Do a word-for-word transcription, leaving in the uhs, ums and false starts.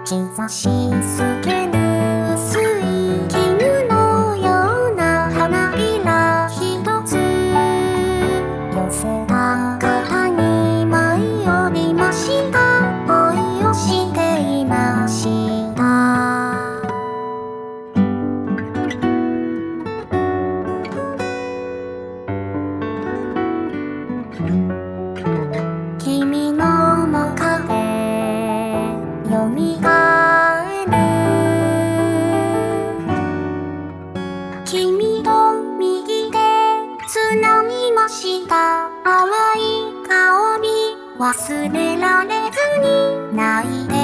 兆しすけぬ薄い絹のような花びらひとつ寄せた肩に舞い降りました。恋をしていました。君の面影よみがえる。君と右手つなぎました。淡い香り忘れられずに泣いて